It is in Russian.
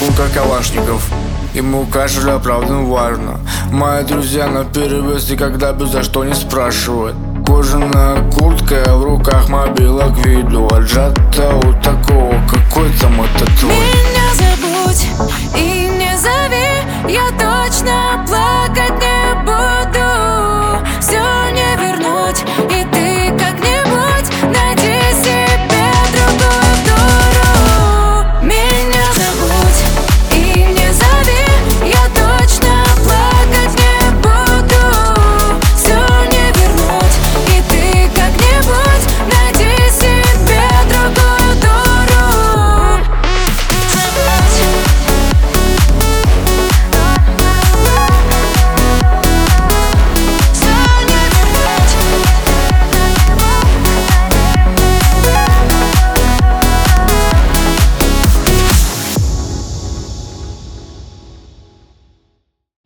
как Калашников. Ему кашель оправдан важно. Мои друзья на перевес и когда бы за что не спрашивают. Кожаная куртка, в руках мобилок виду. Отжата у такого, какой там это твой.